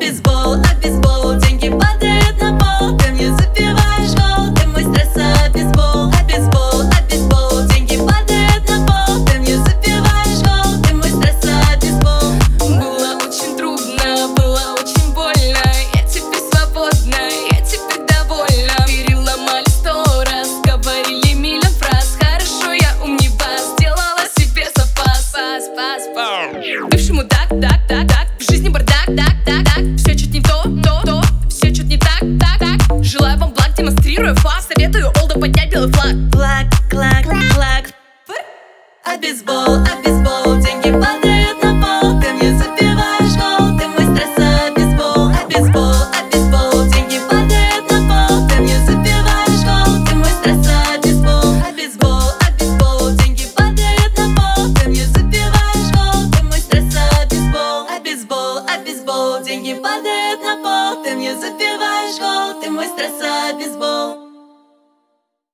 бейсбол, а бейсбол, деньги падают на пол. Ты мне забиваешь гол, ты мой стресс, а бейсбол, а бейсбол, а бейсбол, деньги падают на пол. Ты мне забиваешь гол, ты мой стресс, а бейсбол. Было очень трудно, было очень больно. Я теперь свободна, я теперь довольна. Переломали 100 раз, говорили миллион фраз. Хорошо, я умнее вас, сделала себе запас. Бывшему так, в жизни бардак, так. Все чуть не то, все чуть не так. Желаю вам благ, демонстрируя фас. Советую олда поднять белый флаг. Флаг, клак, флаг. А бейсбол, деньги падают на пол. Ты мне забиваешь гол, ты мой стресс, а бейсбол, а бейсбол, а бейсбол, деньги падают на пол. Ты мне забиваешь гол, ты мой стресс, а бейсбол, а бейсбол, деньги падают на пол. Ты мне забиваешь гол, ты мой стресс, а бейсбол, деньги падают на пол. Ты мне забиваешь гол, ты мой стресс, а бейсбол.